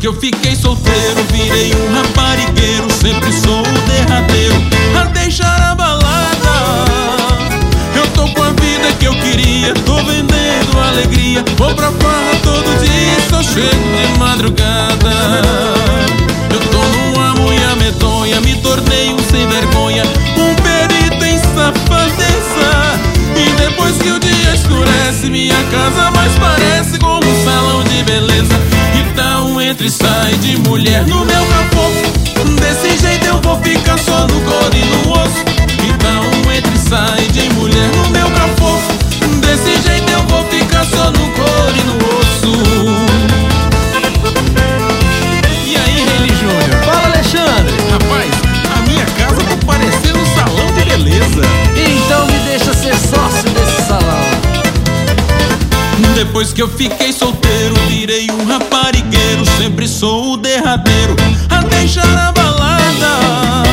que eu fiquei solteiro, virei um raparigueiro. Sempre sou o derradeiro a deixar a balada. Eu tô com a vida que eu queria, tô vendendo alegria. Vou pra farra todo dia, só chego de madrugada. Eu tô numa mulher medonha, me tornei um sem vergonha, um perito em safadeza. E depois que o dia escurece, minha casa mais parece como um salão de beleza. E tá um entra e sai de mulher no meu capô. Desse jeito eu vou ficar só no couro e no osso. E tá um entra e sai de mulher no meu capô. Desse jeito eu vou ficar só no couro e no osso. E aí, Reni Júnior? Fala, Alexandre. Rapaz, a minha casa tá parecendo um salão de beleza. Então me deixa ser sócio desse salão. Depois que eu fiquei solteiro, virei um raparigueiro. Sempre sou o derradeiro a deixar a balada.